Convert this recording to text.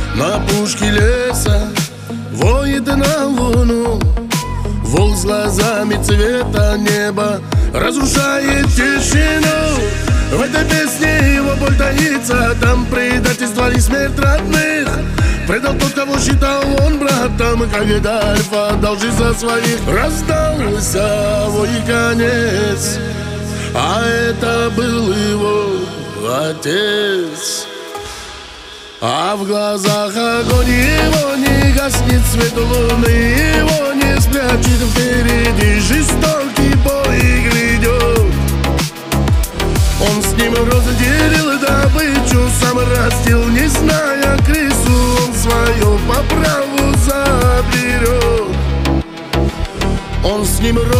На опушке леса воет на луну. Волк с глазами цвета неба разрушает тишину. В этой песне его боль таится, там предательство и смерть родных. Предал тот, кого считал он братом, и когда Альфа дал жизнь за своих. Раздался вой и конец, а это был его отец. А в глазах огонь его не гаснет, свет луны его не спрячет. Впереди жестокий бой грядет. Он с ним разделил добычу, сам растил, не зная крысу. Он свое по праву заберет. Он с ним